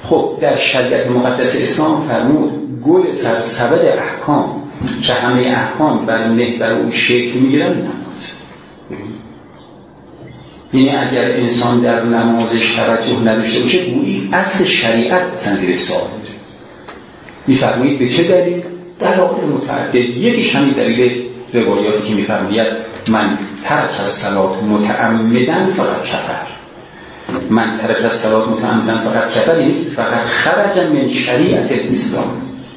خب در شریعت مقدس اسلام فرمود گل سرسبد احکام که همه احکام بر محور او شکل میگیرن نماز. یعنی اگر انسان در نمازش توجه نداشته باشه گویی اصل شریعت اصلا زیر سوال میره. میفرمایید به چه دلیل؟ دلایل متعدد. یکیش همین دلیل روایاتی که میفرماید من ترک الصلاة متعمدا فقط کفر. من ترک الصلاة متعمدا فقط کفر، یعنی فقط خرج من شریعت الاسلام،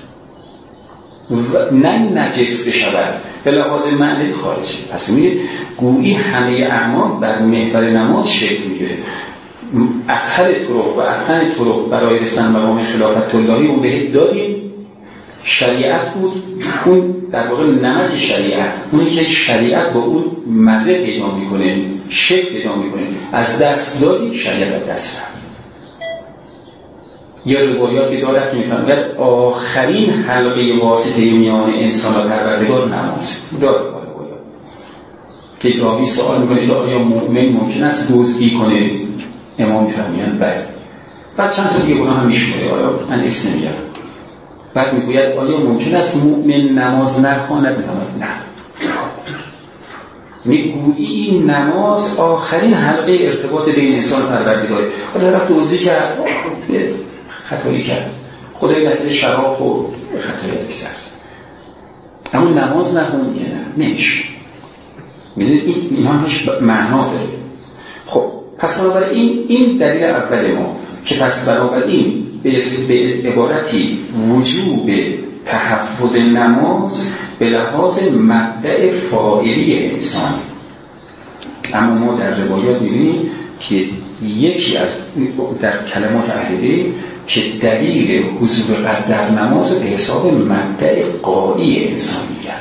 نه نجس بشود به لحاظ معنی خارجی. پس میگه گویی همه اعمال بر محور نماز شکل میگیره. اسهل طرق و افضل طرق برای رسیدن به مقام خلافت اللهی اون بهت داریم شریعت بود، اون در واقع نمد شریعت، اونی که شریعت با اون مزه پیدا میکنه، شکل پیدا میکنه، از دست دادی شریعت دست رفت. یا روایاتی دارد که میفرماید آخرین حلقه واسطه میان انسان و پروردگار نماز دارد. که راوی سوال میکنه که آیا مؤمن ممکن است دزدی کنه؟ امام میفرمایند بله. بعد چند تا دیگه گناه هم میشمره، آیا من اسم نمیگم. بعد میگوید آیا ممکن است مؤمن نماز نخواند؟ نه. میگویی نماز آخرین حلقه ارتباط بین انسان و پروردگاره. خدا رفت دزدی کرد، خطایی کرد، خدای نکرده شراب خورد، خطایی از بی‌سرز. اما نماز نخوند نه نمیشه. میدونید این همش معنا داره. خب پس بنابراین این دلیل اول ما که پس بنابراین به عبارتی وجوب تحفظ نماز به لحاظ مبدأ فاعلی انسان. اما ما در روایات می‌بینیم که یکی از در کلمات اهلی که دلیل حضور قلب در نماز به حساب مبدأ غایی انسان میگن.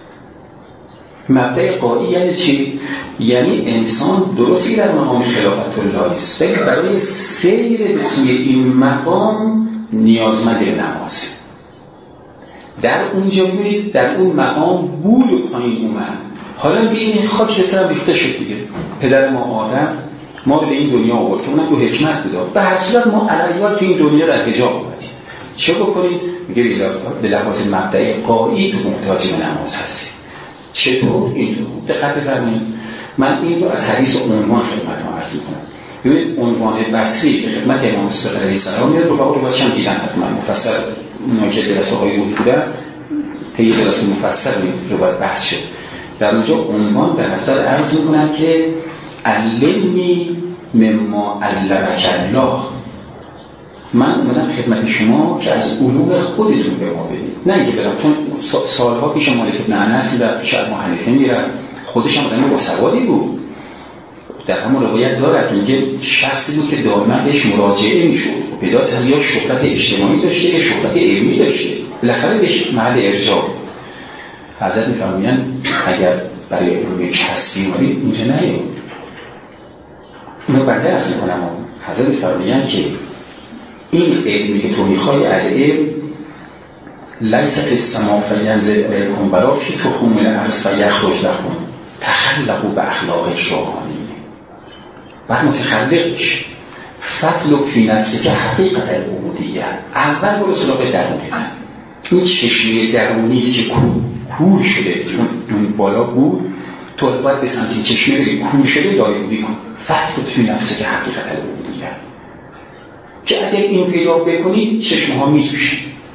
مبدأ غایی یعنی چی؟ یعنی انسان درستی در مقام خلافت الله است، ولی برای سیر به سوی این مقام نیازمند نمازه. در اونجا می‌بینید در اون مقام بود و پایین اومد. حالا ببینید خاک به سر ریخته شد دیگه. پدر ما آدم ما به این دنیا آورد که اونم دو حکمت بود. به هر صورت ما علیات تو این دنیا در حجاب اومدیم. چه بکنیم؟ میگه به لحاظ مبدأ غایی تو محتاج به نماز هستی. چطور؟ اینطور. دقت بفرمایید. من این رو از حدیث عنوان خدمتتون عرض می‌کنم. ببینید عنوان بصری که خدمت امام صادق علیه السلام میاد رو باید هم دیدن حتما مفصل اونایی که جلسه‌های بود بودن طی جلسه مفصل رو باید بحث شد. در اونجا عنوان به نظر عرض می‌کنم که علمنی مما علمک الله. من اومدم خدمت شما که از علوم خودتون به ما بدید، نه اینکه برم چون سالها پیش مالک ابن انس در پیش ابو حنیفه میرم، خودش هم آدم باسوادی بود. در همون روایت دارد میگه شخصی بود که دائما بهش مراجعه میشد، پیداست یا شهرت اجتماعی داشته یا شهرت علمی داشته، بالاخره بهش محل ارجاع. حضرت میفرمایند اگر برای علوم کسبی اومدید اینجا نیایید. اینو بنده عرض می‌کنم. حضرت میفرمایند که این علمی که تو میخوای علم لیس فی السماء فینزل الیکم ولا فی تخوم الارض فیخرج لكم تخلقوا باخلاق الروحانی. بعد متخلقش فتلق فی نفسی که حقیقت العبودیه. اول برو سراغ درونیت. این چشمه درونی که کور شده چون اون بالا بود، تو باید به سمت چشمه که کور شده دایروبی کن. فتلق فی نفسی که حقیقت العبودیه، که اگر این پیدا بکنید چشمه ها میجوشید.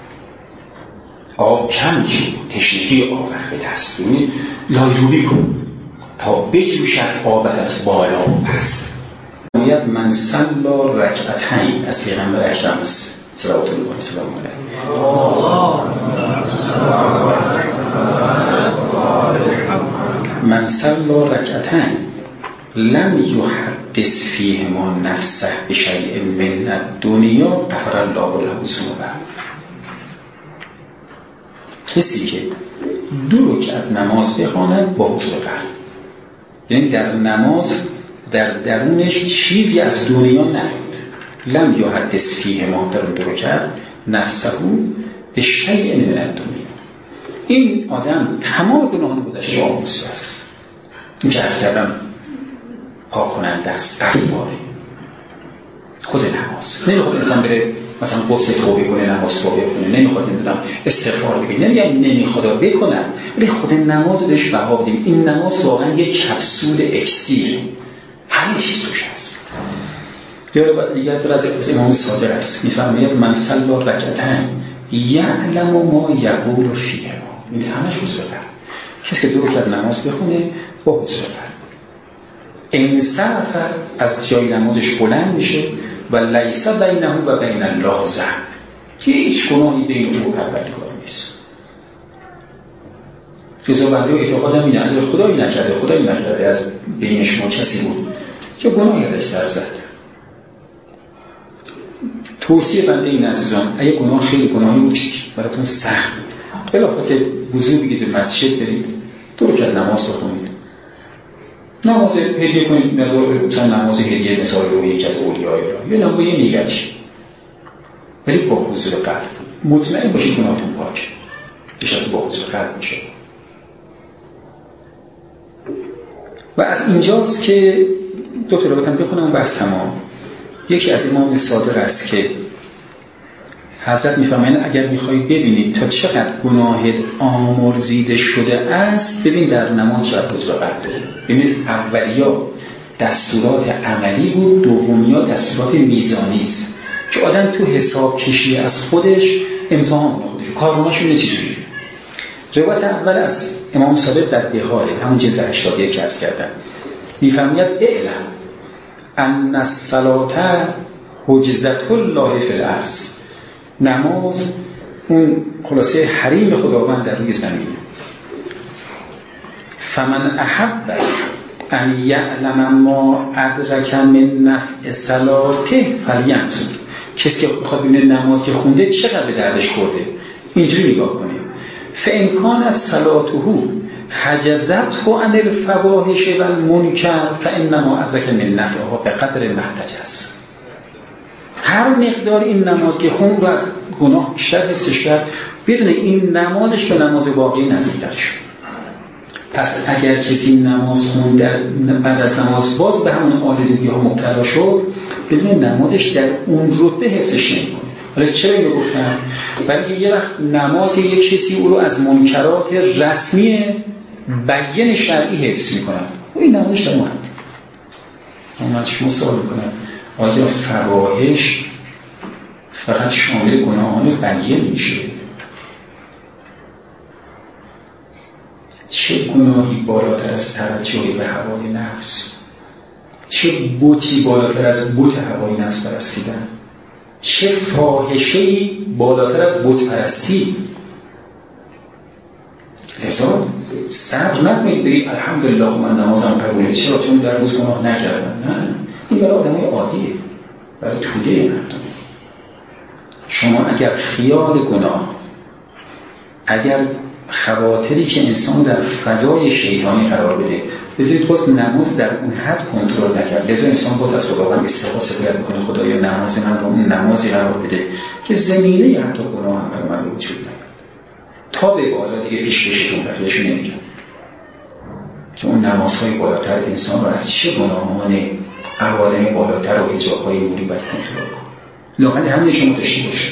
آب کم جود تشنگی آب به دست می‌گیرید، لایروبی کن تا بجوشد آبت از بالا و پس. میگه من صلی رکعتین از پیغمبر اکرم است صلوات الله و سلام علیه. من صلی رکعتین لم یحدث فیهما نفسه بشیء من الدنیا غفر الله له ذنوبه. کسی که 2 رکعت نماز بخواند با حضور قلب، یعنی در نماز در درونش چیزی از دنیا نیاد، لم یحدث فیهما در 2 رکعت نفسه بشیء من الدنیا، این آدم تمام گناهان گذشته آموزی است. این که از کردم پاکننده است، غفاره. خود نماز. نمیخواد انسان بره مثلا قصه توبه کنه، نماز توبه کنه، نمیخواد نمیدونم استغفار بگه، نمیخواد بکنه، ولی خود نماز رو بهش بها بدیم. این نماز واقعا یک کپسول اکسیر، همه چیز توش هست. یا بعد دیگه از امام صادق است، میفرماید من صلی رکعتین یعلم ما یقول فیه، یعنی همش حضور قلب. کسی که 2 رکعت نماز بخونه با حضور قلب، انصرف از جای نمازش بلند میشه و لیس بینه و بین الله ذنب، هیچ گناهی بین او و پروردگار نیست. رضا بنده و اعتقادم اینه اگر خدایی نکرده از بین شما کسی بود که گناهی ازش سر زد، توصیه بنده این عزیزان، اگه گناه خیلی گناهی بود براتون سخت بود، بلافاصله وضو بگیرید و مسجد برید 2 رکعت نماز بخونید، نماز هدیه کنید، مثلا نماز هدیه مثال روی یکی از اولیای الله یا نماز نیتی، ولی با حضور قلب مطمئن باشید گناهتون پاکه، بشید با حضور قلب میشه. و از اینجاست که 2 تا بخونم بخونم بحث تمام. یکی از امام صادق است که حضرت میفرمایند اگر میخواید ببینید تا چقدر گناهت آمرزیده شده است، ببین در نماز چقدر حضور قلب داری. ببینید اولیا دستورات عملی بود، دومیا دستورات میزانی است که آدم تو حساب کشی از خودش امتحان کنه خودش کارنامه‌ش اینه چجوریه. روایت اول از امام صادق در دهاله، همون جلد 81 که عرض کردم، میفرماید اعلم ان الصلاة حجزة الله فی الارض، نماز اون خلاصه حریم خداوند در روی زمینه. فمن احب ان یعلم ما ادرک من نفع صلاته فلینظر، کسی که بخواد ببینه نماز که خونده چقدر به دردش خورده اینجوری نگاه کنه. فان کان صلاته حجزته عن الفواحش و المنکر فانما ادرک من نفعها بقدر ما احتجز. هر مقدار این نماز که خون رو از گناه بیشتر حفظش کرد، بدون این نمازش به نماز واقعی نزدیک‌تر شد. پس اگر کسی نماز خوند بعد از نماز باز به همون آلودگی‌ها مبتلا شد، بدون نمازش در اون رتبه حفظش نمی‌کنه. حالا چرا اینو گفتم؟ برای اینکه یه وقت نماز یک کسی او رو از منکرات رسمی بیان شرعی حفظ می‌کنه، این نمازش در مورد. من از شما سوال می‌کنم آیا فواحش فقط شامل گناهان بیان میشه؟ چه گناهی بالاتر از توجه به هوای نفس؟ چه بتی بالاتر از بت هوای نفس پرستیدن؟ چه فاحشه‌ای بالاتر از بت پرستی؟ لذا صبر نکنید بگید الحمدلله خب من نمازم قبوله، چرا؟ چون در روز گناه نکردم. نه، این برای آدمای عادیه، برای توده مردم. شما اگر خیال گناه، اگر خواطری که انسان در فضای شیطانی قرار بده، بدونید باز نماز در اون حد کنترل نکرد، لذا انسان باز از خداوند استغاثه باید بکنه خدایا نماز من رو اون نمازی قرار بده که زمینه حتی گناه هم برای من وجود نیاد، تا به بالا دیگه پیش بشتون بفیدشون نمیگم که اون نمازهای بالاتر انسان رو از چه گناهان عوالم بالاتر و حجاب‌های نوری باید کنترل کنه. لااقل همین شما داشته باشه.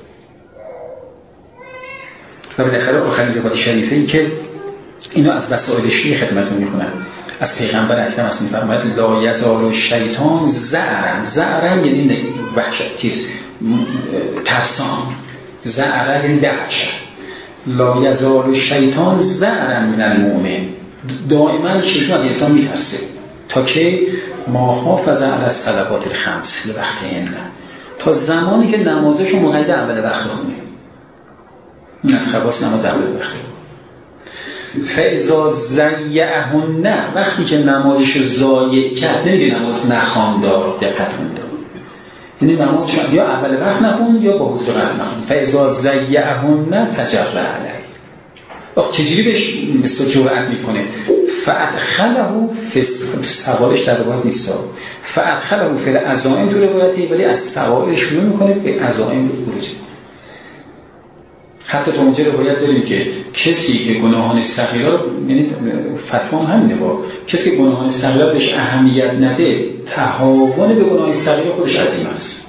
و بالاخره آخرین روایت شریفه ای که اینو از وسائل شیعه خدمتتون میخونم، از پیغمبر اکرم است، میفرماید لا یزال الشیطان زعرن یعنی وحشت، چیز ترسان، زعرن یعنی دهشت. لا یزال الشیطان زعرن من المؤمن، دائما شیطان از انسان میترسه تا که ما حافظ علی الصلوات الخمس لوقتهن، تا زمانی که نمازشو مقید اول وقت بخونه. این از خواص نماز اول وقت. فاذا ضیعهن، وقتی که نمازش ضایع کرد، نمیگه نماز نخواند، دقت کنید، یعنی نمازش یا اول وقت نخوند یا با حضور قلب نخوند. فاذا ضیعهن تجرأ علیه، آخه چجوری بهش مثل جرأت میکنه؟ فادخله فی سوالش در روایت نیست، فادخله فی العزائم تو روایتی، ولی از سوال شروع میکنه به عزائم خروج. حتی تو اونجا روایت داریم که کسی که گناهان صغیره، یعنی فتوا همینه، با کسی که گناهان صغیره بهش اهمیت نده، تهاون به گناه صغیره خودش عظیم است.